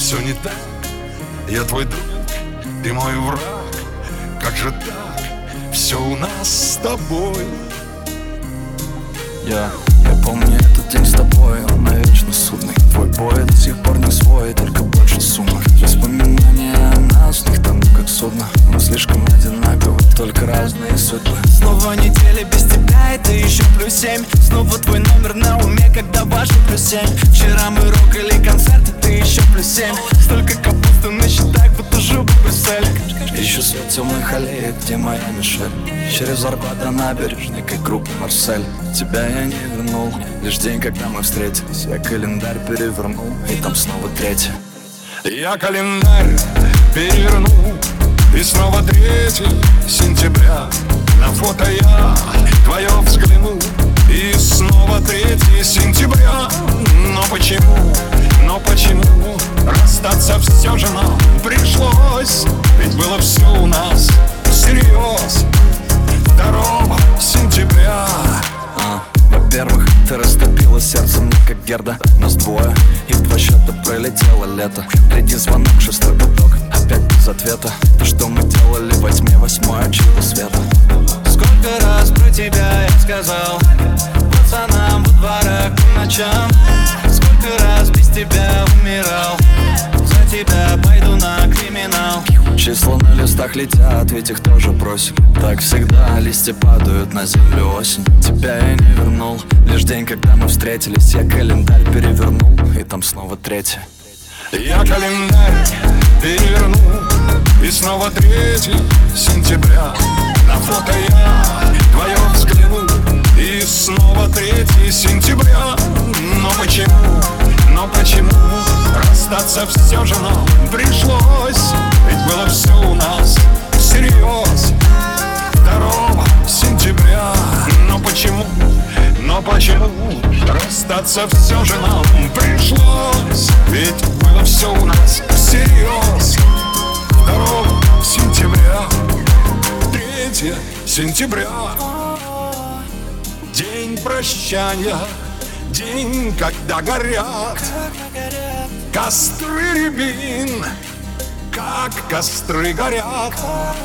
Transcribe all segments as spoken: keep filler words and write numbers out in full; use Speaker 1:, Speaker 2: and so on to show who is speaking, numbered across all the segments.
Speaker 1: Все не так, я твой друг, ты мой враг. Как же так, все у нас с тобой.
Speaker 2: Я, я помню этот день с тобой, он навечно судный. Твой бой до сих пор не свой, только больше суммы. Воспоминания о нас, в них тону как судно. Мы слишком одинаковы, только разные судьбы.
Speaker 3: Снова неделя без тебя, это еще плюс семь. Снова твой номер на уме, когда ваше плюс семь. Вчера мы рокали концерты, ты еще плюс семь. Столько капусты на счетах, будто живу в Брюсселе.
Speaker 2: Ищу свет темных аллеек, где моя Мишель. Через Арбат до набережной, как группа Марсель. Тебя я не вернул, лишь день, когда мы встретились. Я календарь перевернул, и там снова третье.
Speaker 1: Я календарь перевернул, и снова третье сентября. На фото я твое взглянул, и снова третье сентября. Но почему, но почему расстаться все же нам пришлось? Ведь было все у нас всерьез. Второго сентября.
Speaker 2: а, Во-первых, ты растопила сердце мне как Герда. Нас двое, и в два счета пролетело лето. Третий звонок, шестой гудок, опять без ответа. То, что мы делали во тьме, восьмое чудо света.
Speaker 3: Сколько раз про тебя я сказал пацанам во дворах по ночам. Сколько раз без тебя умирал. За тебя пойду на криминал.
Speaker 2: Числа на листах летят, ведь их тоже бросили. Так всегда листья падают на землю осень. Тебя я не вернул, лишь день, когда мы встретились. Я календарь перевернул, и там снова третье.
Speaker 1: Я календарь перевернул, и снова третье сентября. На фото я твое взглянул, и снова третье сентября. Но почему, но почему расстаться все же нам пришлось? Ведь было все у нас всерьез. Второго сентября. Но почему, но почему расстаться все же нам пришлось? Ведь было все у нас всерьез. Второго сентября. Третье сентября. День прощания, день, когда горят костры рябин, как костры горят.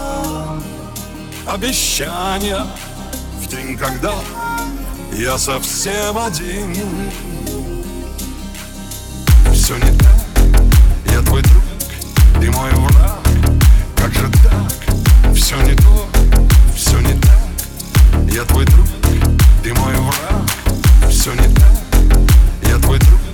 Speaker 1: Обещания в день, когда я совсем один. Все не так, я твой друг, ты мой враг. Как же так, все не то, все не так. Я твой друг, ты мой враг. Все не так, я твой друг.